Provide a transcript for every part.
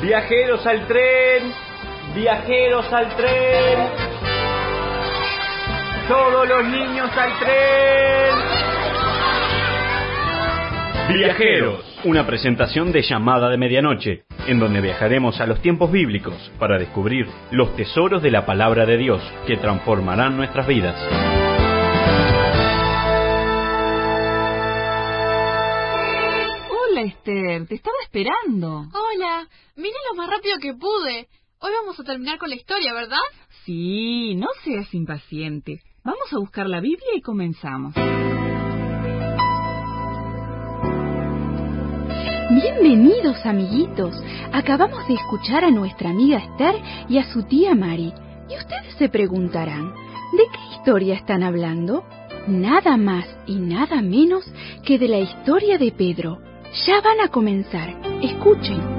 Viajeros al tren, viajeros al tren. Todos los niños al tren. Viajeros, una presentación de Llamada de Medianoche, en donde viajaremos a los tiempos bíblicos para descubrir los tesoros de la palabra de Dios que transformarán nuestras vidas. Hola, Esther, te estaba esperando. Hola, vine lo más rápido que pude. Hoy vamos a terminar con la historia, ¿verdad? Sí, no seas impaciente. Vamos a buscar la Biblia y comenzamos. Bienvenidos, amiguitos. Acabamos de escuchar a nuestra amiga Esther y a su tía Mari. Y ustedes se preguntarán, ¿de qué historia están hablando? Nada más y nada menos que de la historia de Pedro. Ya van a comenzar. Escuchen.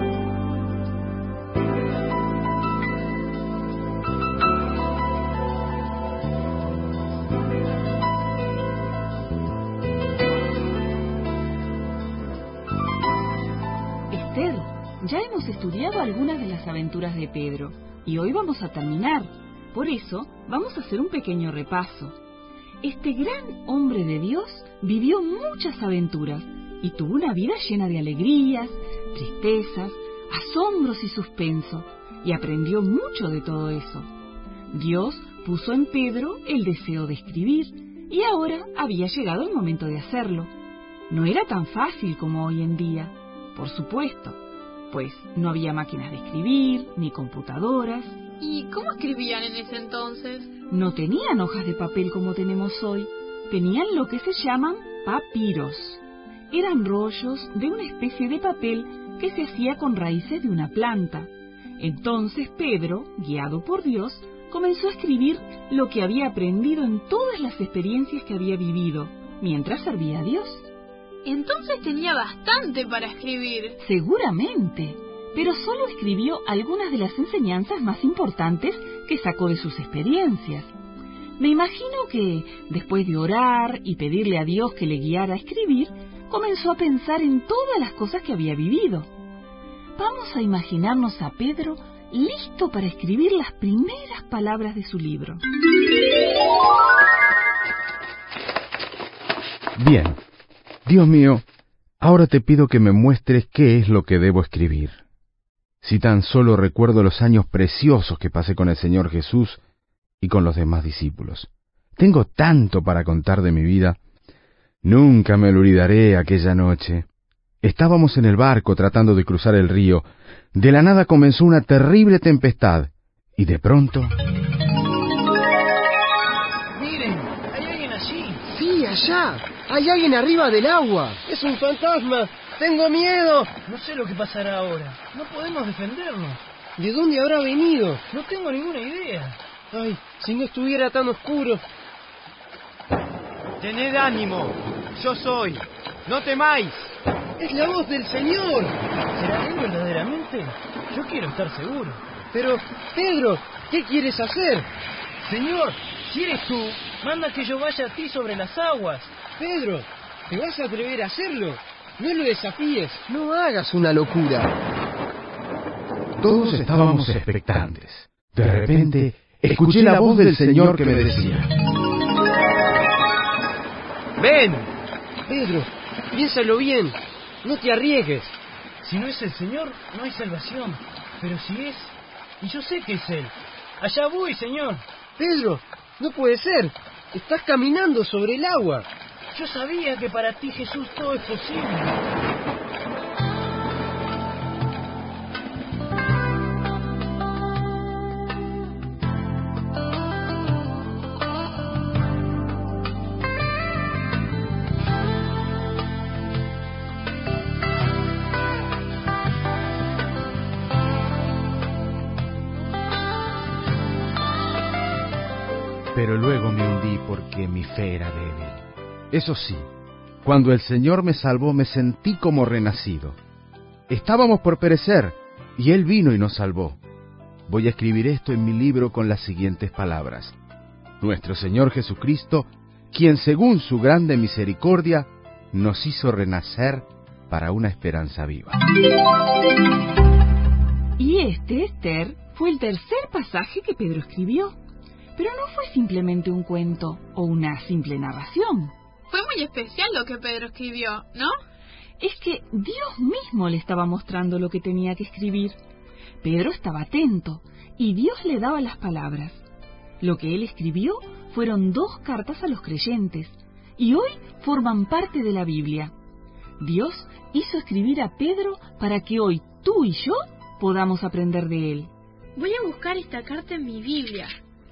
Esther, ya hemos estudiado algunas de las aventuras de Pedro y hoy vamos a terminar. Por eso, vamos a hacer un pequeño repaso. Este gran hombre de Dios vivió muchas aventuras y tuvo una vida llena de alegrías, tristezas, asombros y suspenso, y aprendió mucho de todo eso. Dios puso en Pedro el deseo de escribir, y ahora había llegado el momento de hacerlo. No era tan fácil como hoy en día, por supuesto, pues no había máquinas de escribir, ni computadoras. ¿Y cómo escribían en ese entonces? No tenían hojas de papel como tenemos hoy, tenían lo que se llaman papiros. Eran rollos de una especie de papel que se hacía con raíces de una planta. Entonces Pedro, guiado por Dios, comenzó a escribir lo que había aprendido en todas las experiencias que había vivido, mientras servía a Dios. Entonces tenía bastante para escribir. Seguramente, pero solo escribió algunas de las enseñanzas más importantes que sacó de sus experiencias. Me imagino que, después de orar y pedirle a Dios que le guiara a escribir, comenzó a pensar en todas las cosas que había vivido. Vamos a imaginarnos a Pedro listo para escribir las primeras palabras de su libro. Bien. Dios mío, ahora te pido que me muestres qué es lo que debo escribir. Si tan solo recuerdo los años preciosos que pasé con el Señor Jesús y con los demás discípulos. Tengo tanto para contar de mi vida. Nunca me olvidaré aquella noche. Estábamos en el barco tratando de cruzar el río. De la nada comenzó una terrible tempestad. Y de pronto... ¡Miren! ¡Hay alguien allí! ¡Sí, allá! ¡Hay alguien arriba del agua! ¡Es un fantasma! ¡Tengo miedo! No sé lo que pasará ahora. No podemos defendernos. ¿De dónde habrá venido? No tengo ninguna idea. ¡Ay! Si no estuviera tan oscuro. Tened ánimo. Yo soy. No temáis. ¡Es la voz del Señor! ¿Será él verdaderamente? Yo quiero estar seguro. Pero, Pedro, ¿qué quieres hacer? Señor, si eres tú, manda que yo vaya a ti sobre las aguas. Pedro, ¿te vas a atrever a hacerlo? No lo desafíes, no hagas una locura. Todos estábamos expectantes. De repente, escuché la voz del Señor que me decía: ¡Ven! Pedro, piénsalo bien, no te arriesgues. Si no es el Señor, no hay salvación. Pero si es, y yo sé que es Él, allá voy, Señor. Pedro, no puede ser, estás caminando sobre el agua. Yo sabía que para ti, Jesús, todo es posible. Pero luego me hundí porque mi fe era débil. Eso sí, cuando el Señor me salvó me sentí como renacido. Estábamos por perecer, y Él vino y nos salvó. Voy a escribir esto en mi libro con las siguientes palabras: Nuestro Señor Jesucristo, quien según su grande misericordia nos hizo renacer para una esperanza viva. Y este, Esther, fue el tercer pasaje que Pedro escribió. Pero no fue simplemente un cuento o una simple narración. Fue muy especial lo que Pedro escribió, ¿no? Es que Dios mismo le estaba mostrando lo que tenía que escribir. Pedro estaba atento y Dios le daba las palabras. Lo que él escribió fueron 2 cartas a los creyentes y hoy forman parte de la Biblia. Dios hizo escribir a Pedro para que hoy tú y yo podamos aprender de él. Voy a buscar esta carta en mi Biblia.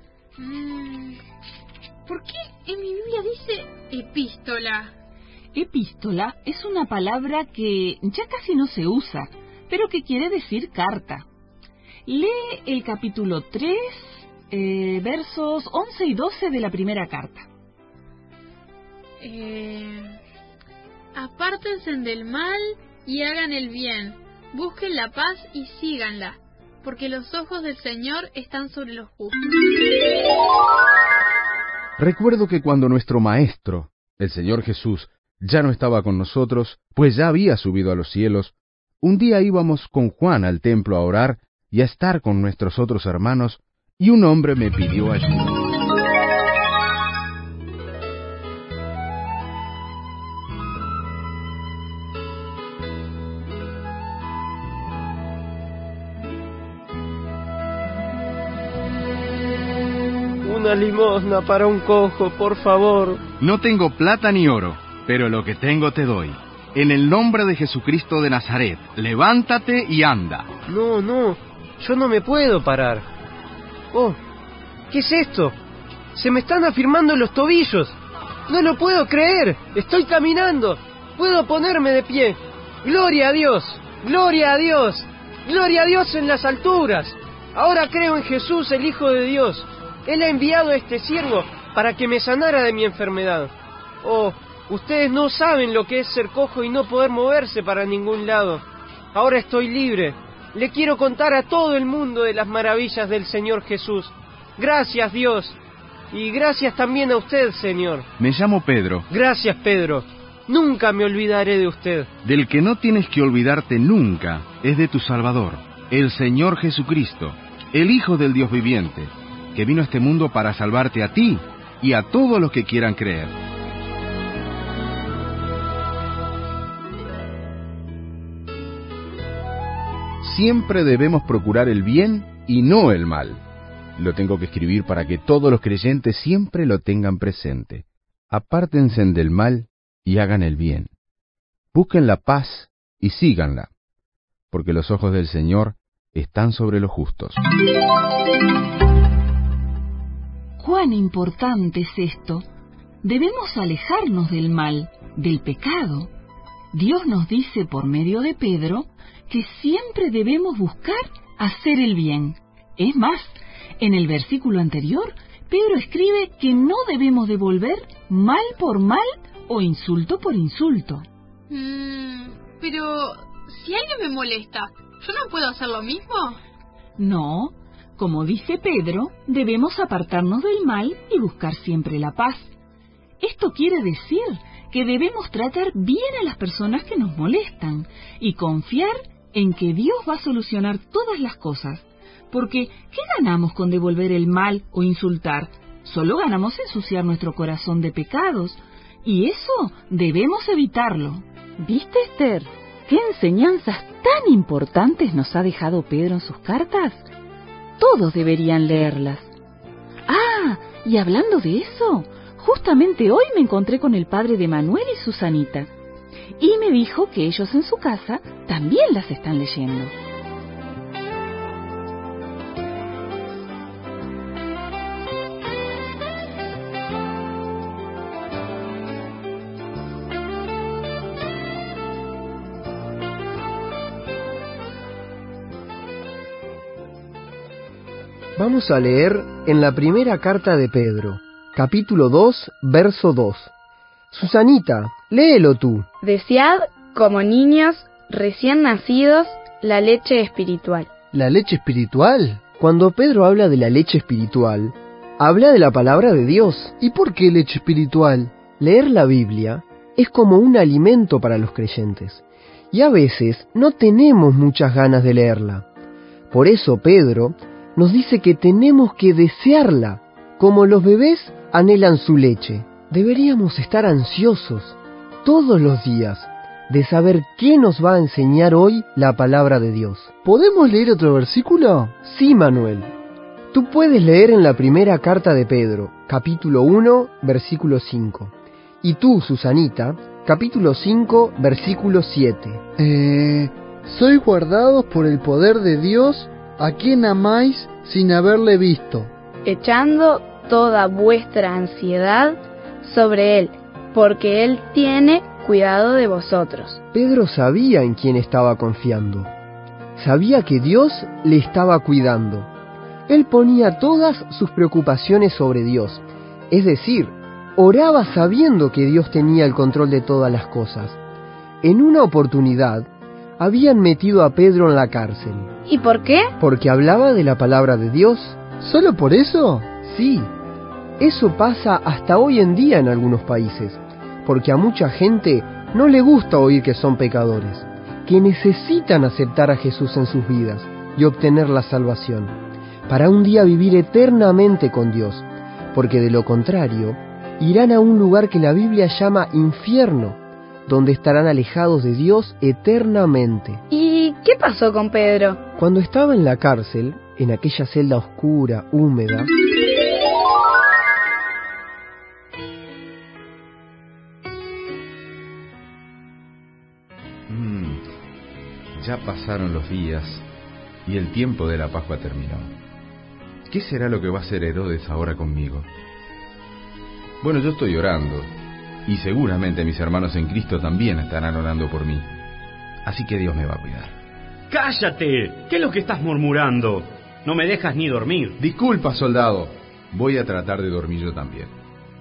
¿Por qué en mi Biblia dice epístola? Epístola es una palabra que ya casi no se usa, pero que quiere decir carta. Lee el capítulo 3, versos 11 y 12 de la primera carta. Apártense del mal y hagan el bien. Busquen la paz y síganla, porque los ojos del Señor están sobre los justos. Recuerdo que cuando nuestro Maestro, el Señor Jesús, ya no estaba con nosotros, pues ya había subido a los cielos, un día íbamos con Juan al templo a orar y a estar con nuestros otros hermanos, y un hombre me pidió ayuda. Una limosna para un cojo, por favor. No tengo plata ni oro, pero lo que tengo te doy. En el nombre de Jesucristo de Nazaret, levántate y anda. No, yo no me puedo parar. Oh, ¿qué es esto? Se me están afirmando los tobillos. No lo puedo creer. Estoy caminando. Puedo ponerme de pie. Gloria a Dios. Gloria a Dios. Gloria a Dios en las alturas. Ahora creo en Jesús, el Hijo de Dios. Él ha enviado a este siervo para que me sanara de mi enfermedad. Oh, ustedes no saben lo que es ser cojo y no poder moverse para ningún lado. Ahora estoy libre. Le quiero contar a todo el mundo de las maravillas del Señor Jesús. Gracias, Dios. Y gracias también a usted, Señor. Me llamo Pedro. Gracias, Pedro. Nunca me olvidaré de usted. Del que no tienes que olvidarte nunca es de tu Salvador, el Señor Jesucristo, el Hijo del Dios viviente, que vino a este mundo para salvarte a ti y a todos los que quieran creer. Siempre debemos procurar el bien y no el mal. Lo tengo que escribir para que todos los creyentes siempre lo tengan presente. Apártense del mal y hagan el bien. Busquen la paz y síganla, porque los ojos del Señor están sobre los justos. ¡Cuán importante es esto! Debemos alejarnos del mal, del pecado. Dios nos dice por medio de Pedro que siempre debemos buscar hacer el bien. Es más, en el versículo anterior, Pedro escribe que no debemos devolver mal por mal o insulto por insulto. Pero, si alguien me molesta, ¿yo no puedo hacer lo mismo? No, como dice Pedro, debemos apartarnos del mal y buscar siempre la paz. Esto quiere decir que debemos tratar bien a las personas que nos molestan y confiar en que Dios va a solucionar todas las cosas. Porque, ¿qué ganamos con devolver el mal o insultar? Solo ganamos ensuciar nuestro corazón de pecados, y eso debemos evitarlo. ¿Viste, Esther? ¿Qué enseñanzas tan importantes nos ha dejado Pedro en sus cartas? Todos deberían leerlas. Ah, y hablando de eso, justamente hoy me encontré con el padre de Manuel y Susanita, y me dijo que ellos en su casa también las están leyendo. Vamos a leer en la primera carta de Pedro, capítulo 2, verso 2. Susanita, léelo tú. Desead, como niños recién nacidos, la leche espiritual. ¿La leche espiritual? Cuando Pedro habla de la leche espiritual, habla de la palabra de Dios. ¿Y por qué leche espiritual? Leer la Biblia es como un alimento para los creyentes, y a veces no tenemos muchas ganas de leerla. Por eso Pedro nos dice que tenemos que desearla, como los bebés anhelan su leche. Deberíamos estar ansiosos todos los días de saber qué nos va a enseñar hoy la palabra de Dios. ¿Podemos leer otro versículo? Sí, Manuel. Tú puedes leer en la primera carta de Pedro, capítulo 1, versículo 5. Y tú, Susanita, capítulo 5, versículo 7. Sois guardados por el poder de Dios, a quien amáis sin haberle visto. Echando toda vuestra ansiedad sobre Él, porque Él tiene cuidado de vosotros. Pedro sabía en quién estaba confiando. Sabía que Dios le estaba cuidando. Él ponía todas sus preocupaciones sobre Dios. Es decir, oraba sabiendo que Dios tenía el control de todas las cosas. En una oportunidad, habían metido a Pedro en la cárcel. ¿Y por qué? Porque hablaba de la palabra de Dios. ¿Solo por eso? Sí, eso pasa hasta hoy en día en algunos países, porque a mucha gente no le gusta oír que son pecadores, que necesitan aceptar a Jesús en sus vidas y obtener la salvación, para un día vivir eternamente con Dios, porque de lo contrario, irán a un lugar que la Biblia llama infierno, donde estarán alejados de Dios eternamente. ¿Y qué pasó con Pedro? Cuando estaba en la cárcel, en aquella celda oscura, húmeda, Ya pasaron los días y el tiempo de la Pascua terminó. ¿Qué será lo que va a hacer Herodes ahora conmigo? Bueno, yo estoy orando, y seguramente mis hermanos en Cristo también estarán orando por mí. Así que Dios me va a cuidar. ¡Cállate! ¿Qué es lo que estás murmurando? No me dejas ni dormir. Disculpa, soldado. Voy a tratar de dormir yo también.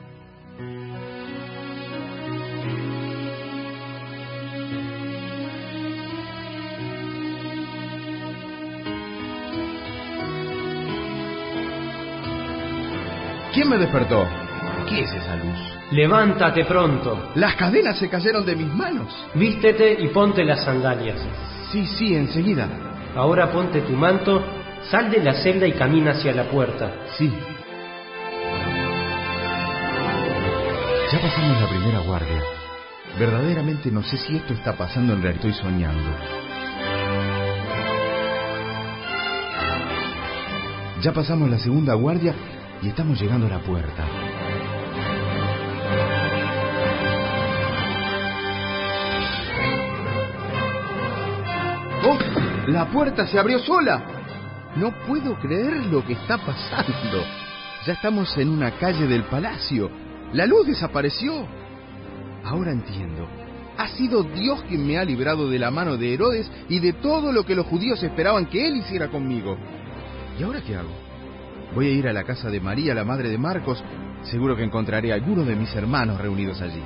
¿Quién me despertó? ¿Qué es esa luz? Levántate pronto. Las cadenas se cayeron de mis manos. Vístete y ponte las sandalias. Sí, enseguida. Ahora ponte tu manto, sal de la celda y camina hacia la puerta. Sí. Ya pasamos la primera guardia. Verdaderamente no sé si esto está pasando, en realidad estoy soñando. Ya pasamos la segunda guardia y estamos llegando a la puerta. ¡Oh! ¡La puerta se abrió sola! No puedo creer lo que está pasando. Ya estamos en una calle del palacio. La luz desapareció. Ahora entiendo. Ha sido Dios quien me ha librado de la mano de Herodes y de todo lo que los judíos esperaban que él hiciera conmigo. ¿Y ahora qué hago? Voy a ir a la casa de María, la madre de Marcos. Seguro que encontraré a alguno de mis hermanos reunidos allí.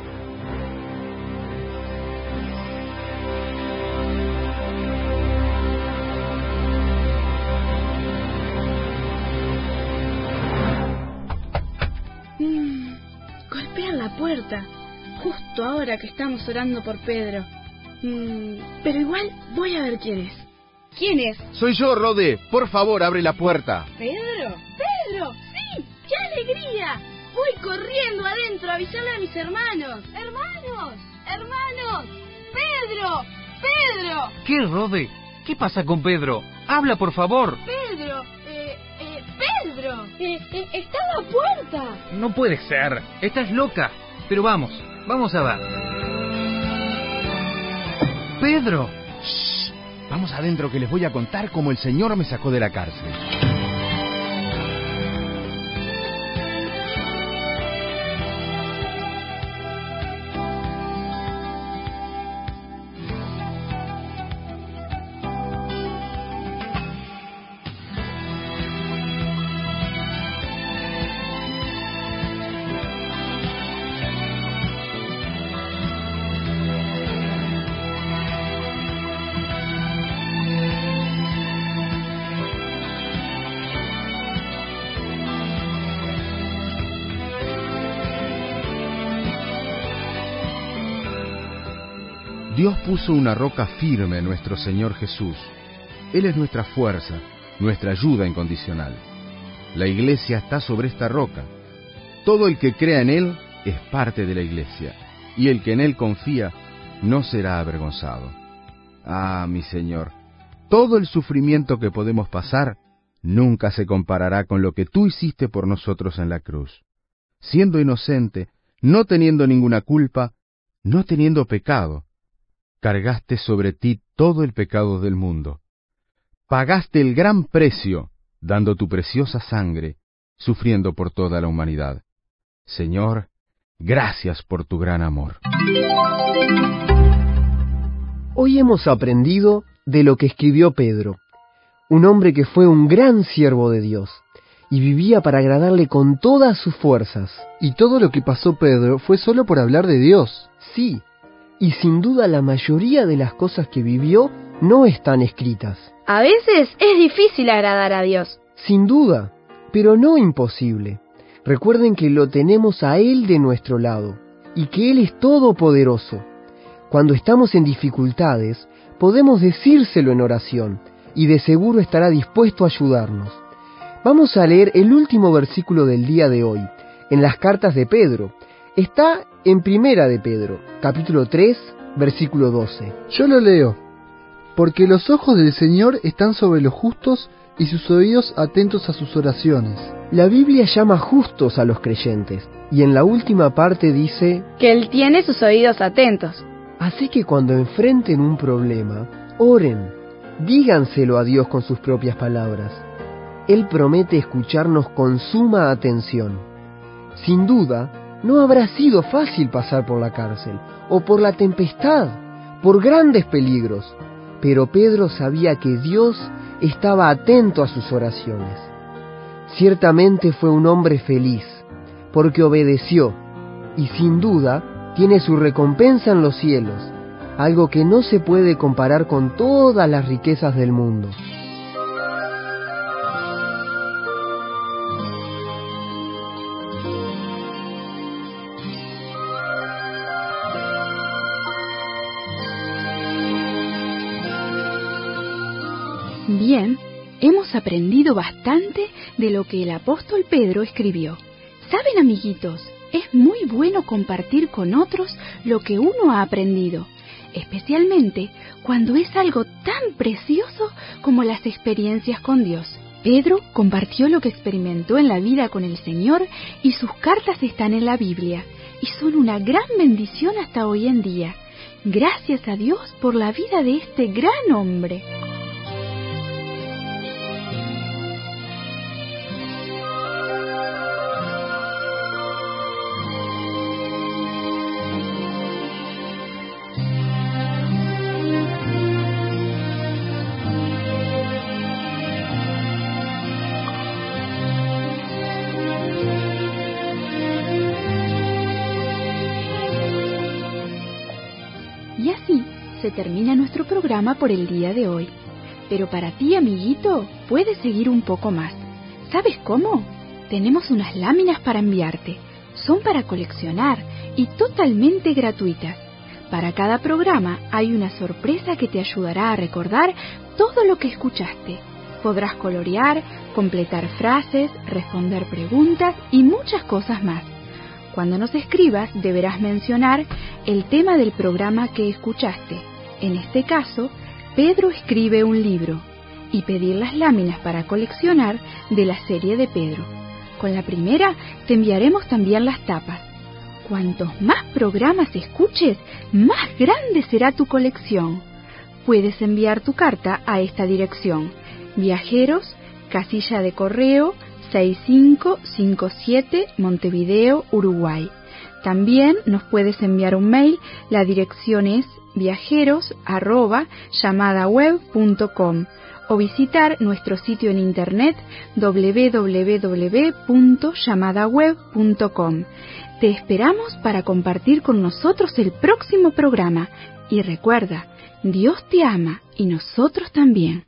Golpean la puerta, justo ahora que estamos orando por Pedro. Pero igual voy a ver quién es. ¿Quién es? Soy yo, Rode. Por favor, abre la puerta. ¿Pedro? ¡Pedro! ¡Sí! ¡Qué alegría! Voy corriendo adentro a avisarle a mis hermanos. ¡Hermanos! ¡Hermanos! ¡Pedro! ¡Pedro! ¿Qué, Rode? ¿Qué pasa con Pedro? Habla, por favor. ¡Pedro! ¡Pedro! ¡Está en la puerta! No puede ser. Estás loca. Pero vamos a ver. ¡Pedro! Shh. Vamos adentro que les voy a contar cómo el Señor me sacó de la cárcel. Dios puso una roca firme en nuestro Señor Jesús, Él es nuestra fuerza, nuestra ayuda incondicional. La Iglesia está sobre esta roca. Todo el que crea en Él es parte de la Iglesia, y el que en Él confía no será avergonzado. Ah, mi Señor, todo el sufrimiento que podemos pasar nunca se comparará con lo que Tú hiciste por nosotros en la cruz. Siendo inocente, no teniendo ninguna culpa, no teniendo pecado, cargaste sobre ti todo el pecado del mundo. Pagaste el gran precio, dando tu preciosa sangre, sufriendo por toda la humanidad. Señor, gracias por tu gran amor. Hoy hemos aprendido de lo que escribió Pedro, un hombre que fue un gran siervo de Dios y vivía para agradarle con todas sus fuerzas. Y todo lo que pasó Pedro fue solo por hablar de Dios. Sí, y sin duda la mayoría de las cosas que vivió no están escritas. A veces es difícil agradar a Dios. Sin duda, pero no imposible. Recuerden que lo tenemos a Él de nuestro lado y que Él es todopoderoso. Cuando estamos en dificultades, podemos decírselo en oración y de seguro estará dispuesto a ayudarnos. Vamos a leer el último versículo del día de hoy, en las cartas de Pedro. Está en Primera de Pedro, capítulo 3, versículo 12. Yo lo leo. Porque los ojos del Señor están sobre los justos y sus oídos atentos a sus oraciones. La Biblia llama justos a los creyentes, y en la última parte dice que Él tiene sus oídos atentos. Así que cuando enfrenten un problema, oren, díganselo a Dios con sus propias palabras. Él promete escucharnos con suma atención. Sin duda, no habrá sido fácil pasar por la cárcel, o por la tempestad, por grandes peligros, pero Pedro sabía que Dios estaba atento a sus oraciones. Ciertamente fue un hombre feliz, porque obedeció, y sin duda tiene su recompensa en los cielos, algo que no se puede comparar con todas las riquezas del mundo. Bien, hemos aprendido bastante de lo que el apóstol Pedro escribió. ¿Saben, amiguitos? Es muy bueno compartir con otros lo que uno ha aprendido, especialmente cuando es algo tan precioso como las experiencias con Dios. Pedro compartió lo que experimentó en la vida con el Señor y sus cartas están en la Biblia y son una gran bendición hasta hoy en día. Gracias a Dios por la vida de este gran hombre. Y así se termina nuestro programa por el día de hoy. Pero para ti, amiguito, puedes seguir un poco más. ¿Sabes cómo? Tenemos unas láminas para enviarte. Son para coleccionar y totalmente gratuitas. Para cada programa hay una sorpresa que te ayudará a recordar todo lo que escuchaste. Podrás colorear, completar frases, responder preguntas y muchas cosas más. Cuando nos escribas, deberás mencionar el tema del programa que escuchaste. En este caso, Pedro escribe un libro, y pedir las láminas para coleccionar de la serie de Pedro. Con la primera, te enviaremos también las tapas. Cuantos más programas escuches, más grande será tu colección. Puedes enviar tu carta a esta dirección: Viajeros, Casilla de Correo 6557, Montevideo, Uruguay. También nos puedes enviar un mail. La dirección es viajeros@llamadaweb.com o visitar nuestro sitio en internet www.llamadaweb.com. Te esperamos para compartir con nosotros el próximo programa. Y recuerda, Dios te ama y nosotros también.